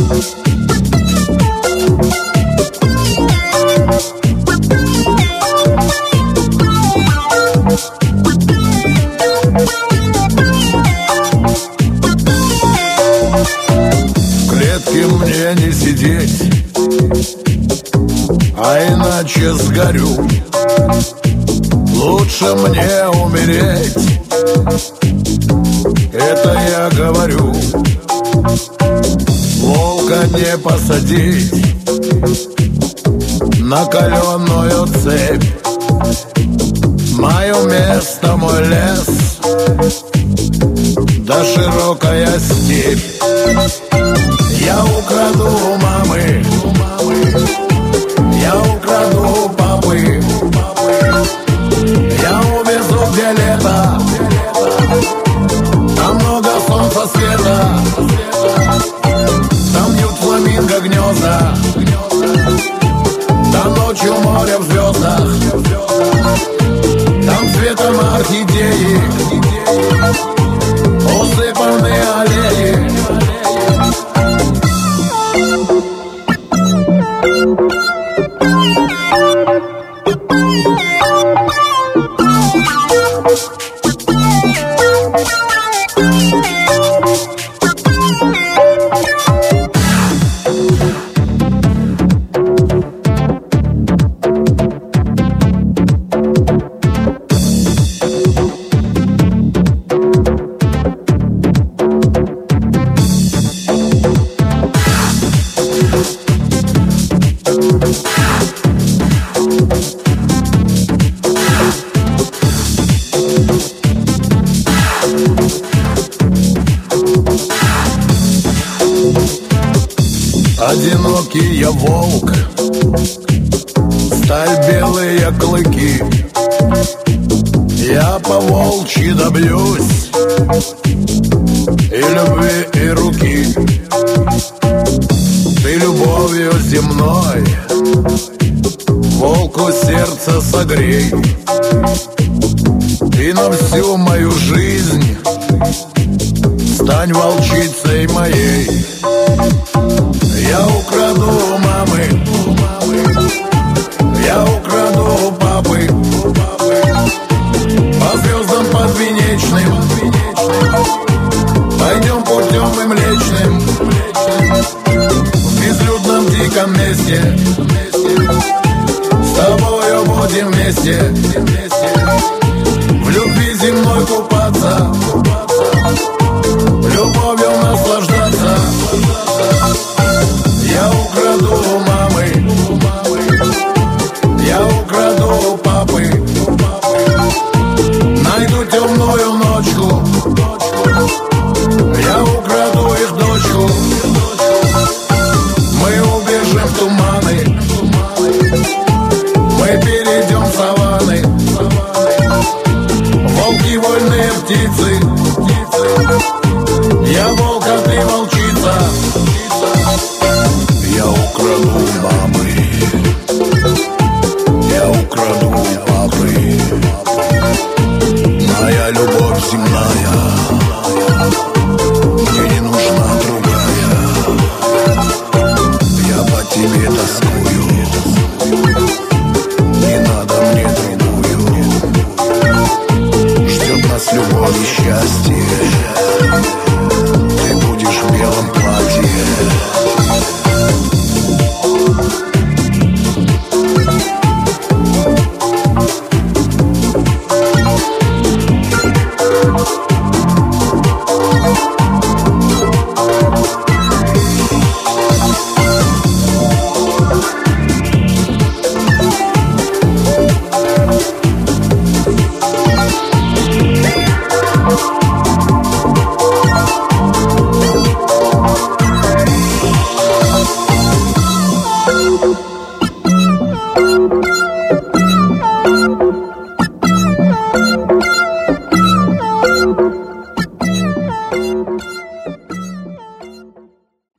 Мне не сидеть, а иначе сгорю. Лучше мне умереть, это я говорю. Волка не посадить на каленую цепь. Мое место, мой лес, да широкая степь. Я украду у мамы, я украду у папы, я увезу где лето, там много солнца света, там бьют фламинго гнезда, там ночью море в звездах, там цветом орхидеи усыпаны аллеи. Одинокий я волк, сталь белые клыки. Я по-волчьи добьюсь и любви, и руки. Ты любовью земной волку сердце согрей, и на всю мою жизнь стань волчицей моей. Я украду у мамы, я украду у папы, по звездам подвенечным пойдем путем и млечным. В безлюдном диком месте с тобою будем вместе, в любви земной купаться, любовью наслаждаться. Я украду у мамы, я украду у папы, найду темную ночку, я украду их дочку. Мы убежим в туманы, мы перейдем саванны, волки вольные птицы. Я волк, а ты волчица. Я украду у мамы, я украду у папы, моя любовь земная, мне не нужна другая. Я по тебе тоскую, не надо мне другую. Ждет нас любовь и счастье, ты будешь в белом платье.